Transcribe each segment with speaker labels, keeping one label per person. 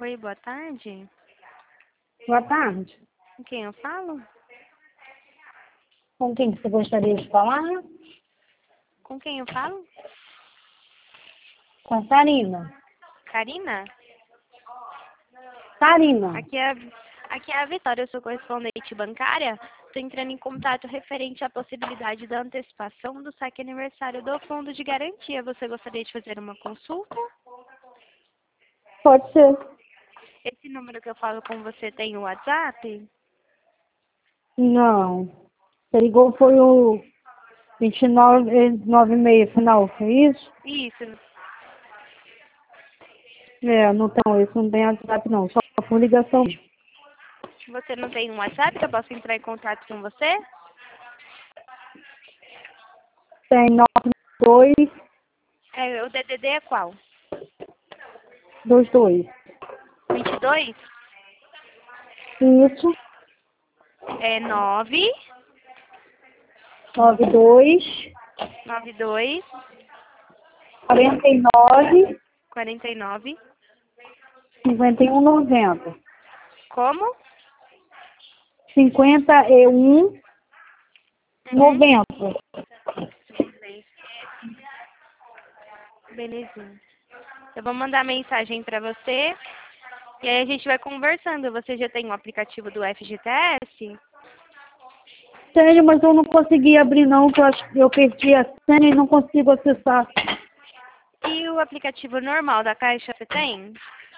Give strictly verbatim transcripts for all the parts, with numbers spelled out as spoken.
Speaker 1: Oi, boa tarde.
Speaker 2: Boa tarde.
Speaker 1: Com quem eu falo?
Speaker 2: Com quem você gostaria de falar?
Speaker 1: Com quem eu falo?
Speaker 2: Com a Sarina.
Speaker 1: Karina?
Speaker 2: Sarina.
Speaker 1: Aqui é, a- aqui é a Vitória, eu sou correspondente bancária. Estou entrando em contato referente à possibilidade da antecipação do saque aniversário do Fundo de Garantia. Você gostaria de fazer uma consulta?
Speaker 2: Pode ser.
Speaker 1: Esse número que eu falo com você tem o WhatsApp?
Speaker 2: Não. Você ligou foi o vinte e nove, nove e seis final, foi isso?
Speaker 1: Isso.
Speaker 2: É, não tem, isso não tem WhatsApp não, só por ligação.
Speaker 1: Você não tem um WhatsApp que eu posso entrar em contato com você?
Speaker 2: Tem nove dois
Speaker 1: É, o D D D é qual?
Speaker 2: dois dois.
Speaker 1: vinte e dois?
Speaker 2: Isso,
Speaker 1: É nove
Speaker 2: nove dois,
Speaker 1: nove dois
Speaker 2: quarenta e nove,
Speaker 1: quarenta e nove.
Speaker 2: cinquenta e um, noventa.
Speaker 1: Como?
Speaker 2: cinquenta e um,
Speaker 1: Uhum.
Speaker 2: noventa.
Speaker 1: Belezinha. Eu vou mandar mensagem pra você e aí a gente vai conversando. Você já tem o aplicativo do F G T S?
Speaker 2: Tenho, mas eu não consegui abrir não, porque eu acho que eu perdi a senha e não consigo acessar.
Speaker 1: E o aplicativo normal da Caixa você tem?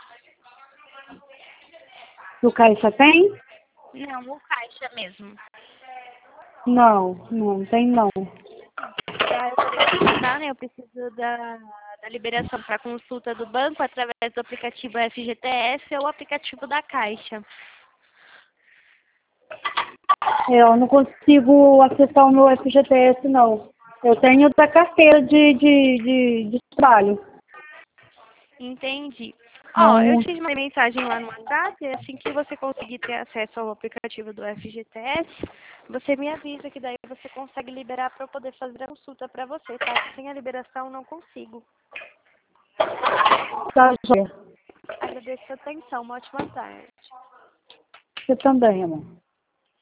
Speaker 2: Do Caixa tem?
Speaker 1: Não, o Caixa mesmo.
Speaker 2: Não, não tem não.
Speaker 1: Pra eu poder consultar, né, eu preciso da, da liberação para consulta do banco através do aplicativo F G T S ou o aplicativo da Caixa.
Speaker 2: É, eu não consigo acessar o meu F G T S não. Eu tenho da carteira de, de, de, de trabalho.
Speaker 1: Entendi. Ó, eu
Speaker 2: Não,
Speaker 1: te mandei mensagem lá no WhatsApp, e assim que você conseguir ter acesso ao aplicativo do F G T S, você me avisa que daí você consegue liberar para eu poder fazer a consulta para você, tá? Sem a liberação não consigo.
Speaker 2: tá joia.
Speaker 1: Agradeço a sua atenção, uma ótima tarde.
Speaker 2: Você também, amor.